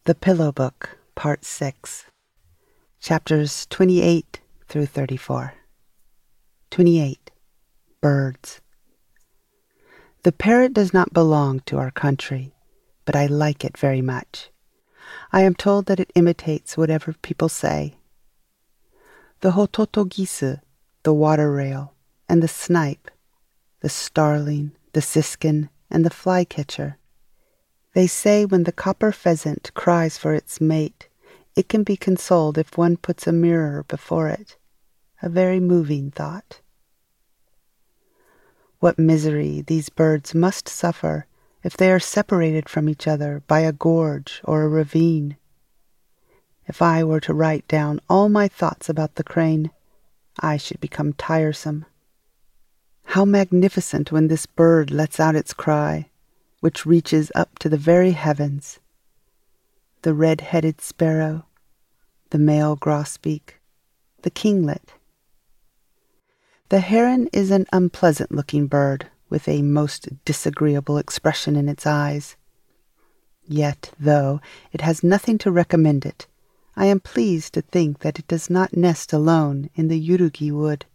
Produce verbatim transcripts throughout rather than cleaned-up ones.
The Pillow Book, Part six, Chapters twenty-eight through thirty-four. twenty-eight. Birds. The parrot does not belong to our country, but I like it very much. I am told that it imitates whatever people say. The hototogisu, the water rail, and the snipe, the starling, the siskin, and the flycatcher. They say when the copper pheasant cries for its mate, it can be consoled if one puts a mirror before it. A very moving thought. What misery these birds must suffer if they are separated from each other by a gorge or a ravine. If I were to write down all my thoughts about the crane, I should become tiresome. How magnificent when this bird lets out its cry, which reaches up to the very heavens. The red-headed sparrow, the male grosbeak, the kinglet. The heron is an unpleasant-looking bird with a most disagreeable expression in its eyes. Yet, though it has nothing to recommend it, I am pleased to think that it does not nest alone in the Yurugi wood.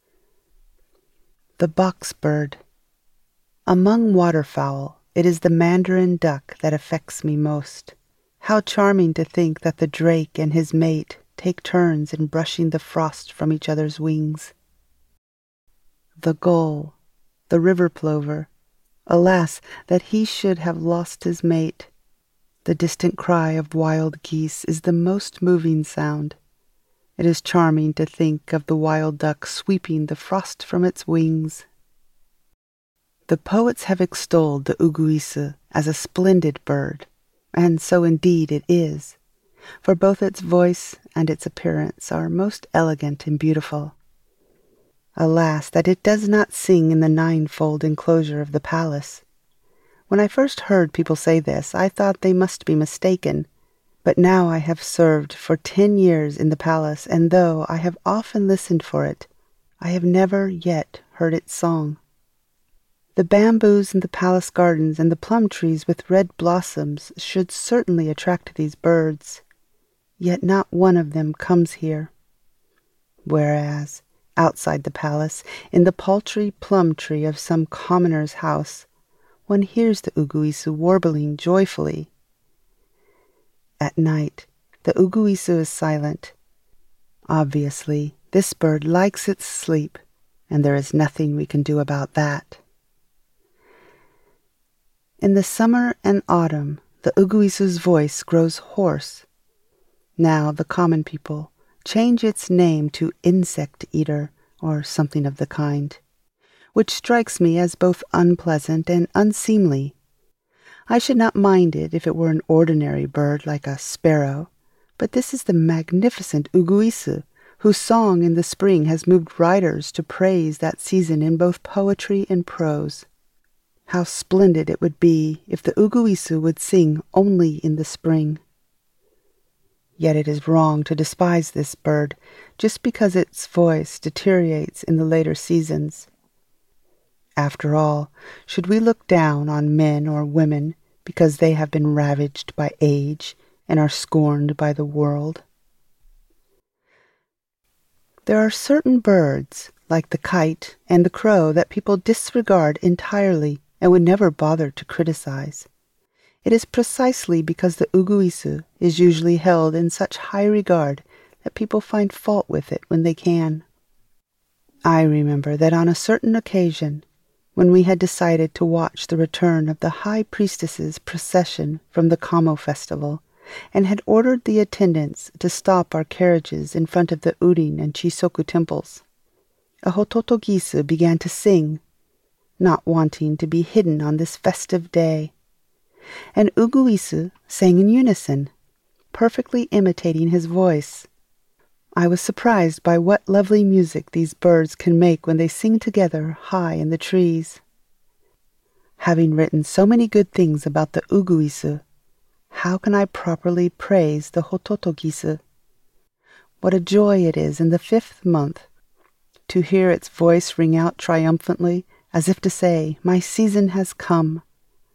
The box bird. Among waterfowl, it is the mandarin duck that affects me most. How charming to think that the drake and his mate take turns in brushing the frost from each other's wings. The gull, the river plover. Alas, that he should have lost his mate. The distant cry of wild geese is the most moving sound. It is charming to think of the wild duck sweeping the frost from its wings. The poets have extolled the uguisu as a splendid bird, and so indeed it is, for both its voice and its appearance are most elegant and beautiful. Alas, that it does not sing in the ninefold enclosure of the palace. When I first heard people say this, I thought they must be mistaken, but now I have served for ten years in the palace, and though I have often listened for it, I have never yet heard its song. The bamboos in the palace gardens and the plum trees with red blossoms should certainly attract these birds, yet not one of them comes here. Whereas, outside the palace, in the paltry plum tree of some commoner's house, one hears the uguisu warbling joyfully. At night, the uguisu is silent. Obviously, this bird likes its sleep, and there is nothing we can do about that. In the summer and autumn, the uguisu's voice grows hoarse. Now the common people change its name to insect eater, or something of the kind, which strikes me as both unpleasant and unseemly. I should not mind it if it were an ordinary bird like a sparrow, but this is the magnificent uguisu, whose song in the spring has moved writers to praise that season in both poetry and prose. How splendid it would be if the uguisu would sing only in the spring. Yet it is wrong to despise this bird just because its voice deteriorates in the later seasons. After all, should we look down on men or women because they have been ravaged by age and are scorned by the world? There are certain birds, like the kite and the crow, that people disregard entirely and would never bother to criticize. It is precisely because the uguisu is usually held in such high regard that people find fault with it when they can. I remember that on a certain occasion, when we had decided to watch the return of the high priestess's procession from the Kamo festival, and had ordered the attendants to stop our carriages in front of the Urin and Chisoku temples, a hototogisu began to sing, not wanting to be hidden on this festive day. And uguisu sang in unison, perfectly imitating his voice. I was surprised by what lovely music these birds can make when they sing together high in the trees. Having written so many good things about the uguisu, how can I properly praise the hototogisu? What a joy it is in the fifth month to hear its voice ring out triumphantly, as if to say, "My season has come."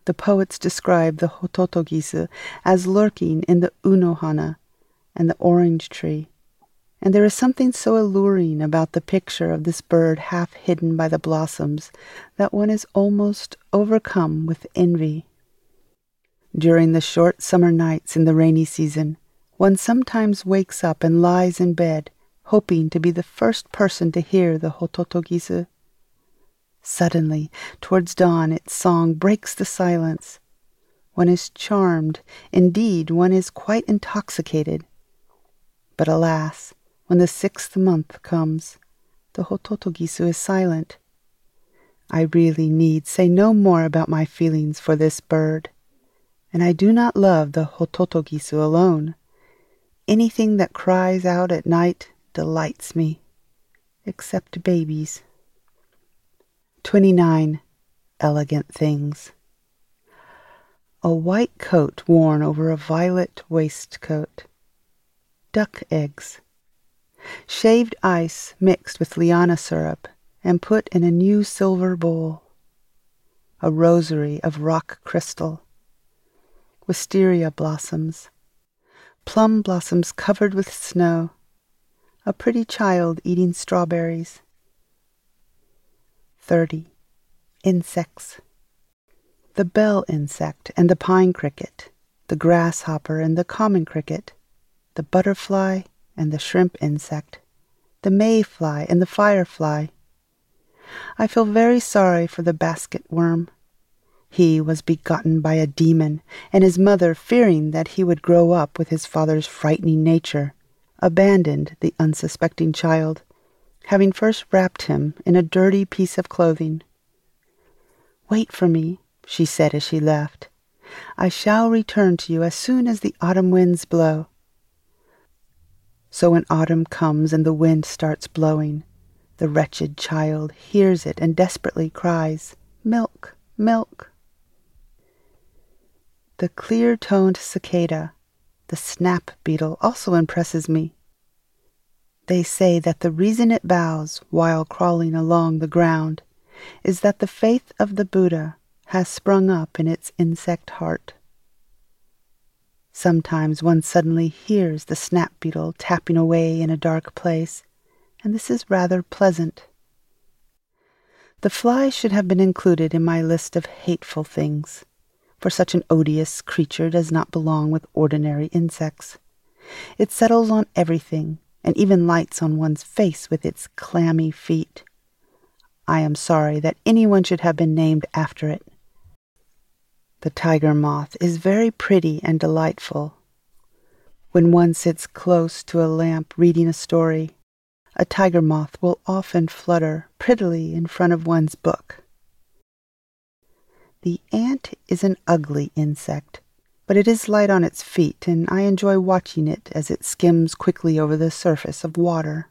The poets describe the hototogisu as lurking in the unohana and the orange tree, and there is something so alluring about the picture of this bird half hidden by the blossoms that one is almost overcome with envy. During the short summer nights in the rainy season, one sometimes wakes up and lies in bed, hoping to be the first person to hear the hototogisu. Suddenly, towards dawn, its song breaks the silence. One is charmed, indeed, one is quite intoxicated. But alas, when the sixth month comes, the hototogisu is silent. I really need say no more about my feelings for this bird, and I do not love the hototogisu alone. Anything that cries out at night delights me, except babies. twenty-nine. Elegant things. A white coat worn over a violet waistcoat. Duck eggs. Shaved ice mixed with liana syrup and put in a new silver bowl. A rosary of rock crystal. Wisteria blossoms. Plum blossoms covered with snow. A pretty child eating strawberries. thirty. Insects. The bell insect and the pine cricket, the grasshopper and the common cricket, the butterfly and the shrimp insect, the mayfly and the firefly. I feel very sorry for the basket worm. He was begotten by a demon, and his mother, fearing that he would grow up with his father's frightening nature, abandoned the unsuspecting child, having first wrapped him in a dirty piece of clothing. "Wait for me," she said as she left. "I shall return to you as soon as the autumn winds blow." So when autumn comes and the wind starts blowing, the wretched child hears it and desperately cries, "Milk, milk." The clear-toned cicada, the snap beetle, also impresses me. They say that the reason it bows while crawling along the ground is that the faith of the Buddha has sprung up in its insect heart. Sometimes one suddenly hears the snap beetle tapping away in a dark place, and this is rather pleasant. The fly should have been included in my list of hateful things, for such an odious creature does not belong with ordinary insects. It settles on everything, and even lights on one's face with its clammy feet. I am sorry that anyone should have been named after it. The tiger moth is very pretty and delightful. When one sits close to a lamp reading a story, a tiger moth will often flutter prettily in front of one's book. The ant is an ugly insect, but it is light on its feet, and I enjoy watching it as it skims quickly over the surface of water.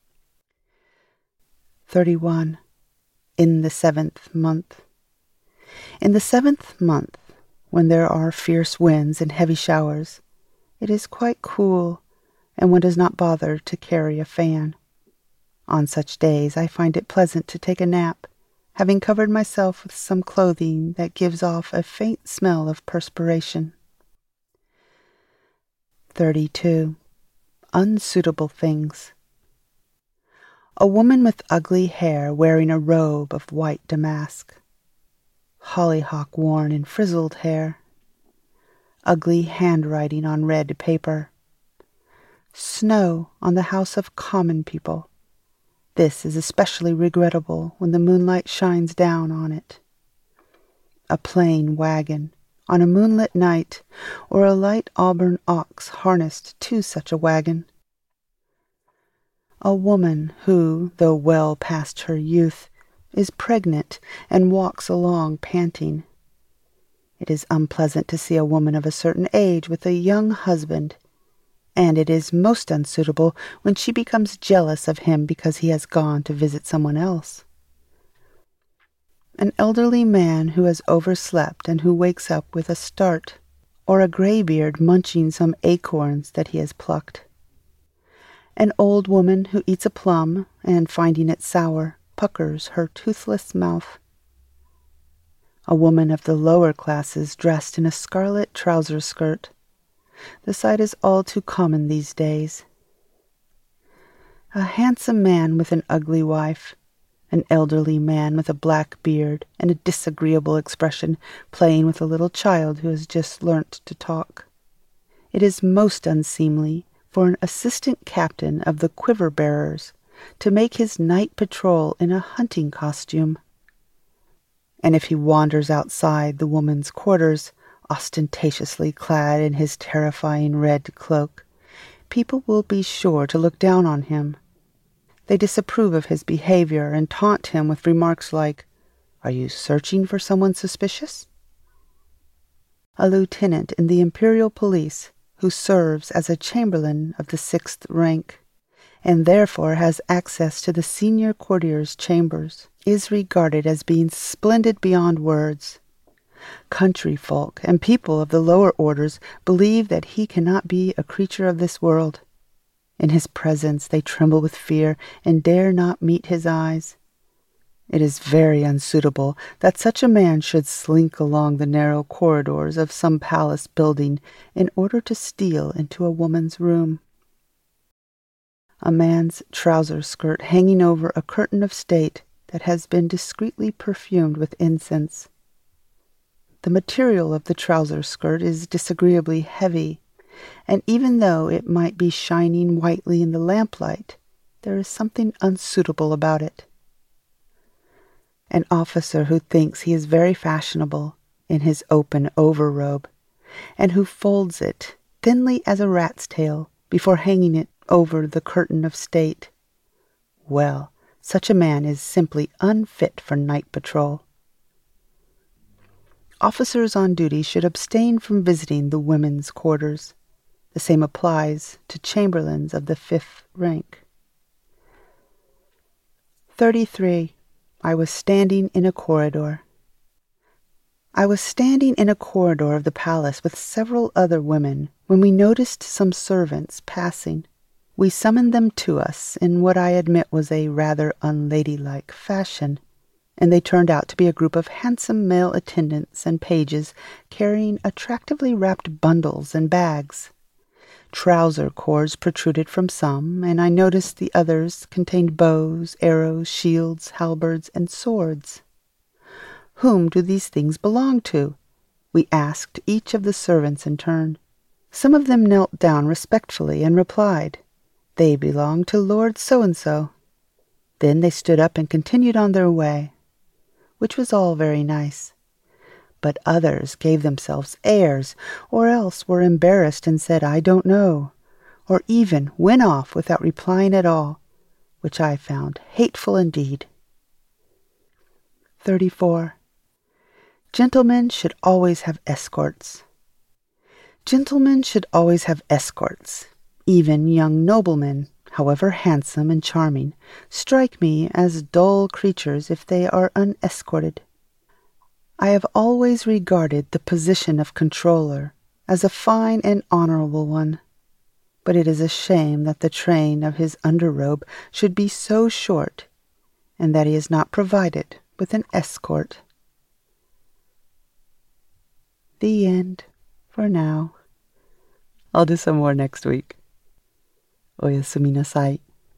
thirty-one. In the seventh month. In the seventh month, when there are fierce winds and heavy showers, it is quite cool, and one does not bother to carry a fan. On such days I find it pleasant to take a nap, having covered myself with some clothing that gives off a faint smell of perspiration. thirty-two. Unsuitable things. A woman with ugly hair wearing a robe of white damask. Hollyhock worn in frizzled hair. Ugly handwriting on red paper. Snow on the house of common people. This is especially regrettable when the moonlight shines down on it. A plain wagon on a moonlit night, or a light auburn ox harnessed to such a wagon. A woman who, though well past her youth, is pregnant and walks along panting. It is unpleasant to see a woman of a certain age with a young husband, and it is most unsuitable when she becomes jealous of him because he has gone to visit someone else. An elderly man who has overslept and who wakes up with a start, or a graybeard munching some acorns that he has plucked. An old woman who eats a plum, and finding it sour, puckers her toothless mouth. A woman of the lower classes dressed in a scarlet trouser skirt. The sight is all too common these days. A handsome man with an ugly wife. An elderly man with a black beard and a disagreeable expression playing with a little child who has just learnt to talk. It is most unseemly for an assistant captain of the quiver bearers to make his night patrol in a hunting costume. And if he wanders outside the woman's quarters, ostentatiously clad in his terrifying red cloak, people will be sure to look down on him. They disapprove of his behavior and taunt him with remarks like, "Are you searching for someone suspicious?" A lieutenant in the Imperial Police, who serves as a chamberlain of the sixth rank, and therefore has access to the senior courtier's chambers, is regarded as being splendid beyond words. Country folk and people of the lower orders believe that he cannot be a creature of this world. In his presence they tremble with fear and dare not meet his eyes. It is very unsuitable that such a man should slink along the narrow corridors of some palace building in order to steal into a woman's room. A man's trouser skirt hanging over a curtain of state that has been discreetly perfumed with incense. The material of the trouser skirt is disagreeably heavy, and even though it might be shining whitely in the lamplight, there is something unsuitable about it. An officer who thinks he is very fashionable in his open overrobe, and who folds it thinly as a rat's tail before hanging it over the curtain of state. Well, such a man is simply unfit for night patrol. Officers on duty should abstain from visiting the women's quarters. The same applies to chamberlains of the fifth rank. thirty-three. I was standing in a corridor. I was standing in a corridor of the palace with several other women when we noticed some servants passing. We summoned them to us in what I admit was a rather unladylike fashion, and they turned out to be a group of handsome male attendants and pages carrying attractively wrapped bundles and bags. Trouser cords protruded from some, and I noticed the others contained bows, arrows, shields, halberds, and swords. Whom do these things belong to? We asked each of the servants in turn. Some of them knelt down respectfully and replied, "They belong to Lord So-and-so." Then they stood up and continued on their way, which was all very nice. But others gave themselves airs, or else were embarrassed and said, "I don't know," or even went off without replying at all, which I found hateful indeed. thirty-four. Gentlemen should always have escorts. Gentlemen should always have escorts. Even young noblemen, however handsome and charming, strike me as dull creatures if they are unescorted. I have always regarded the position of controller as a fine and honorable one, but it is a shame that the train of his underrobe should be so short, and that he is not provided with an escort. The end, for now. I'll do some more next week. Oyasumi nasai.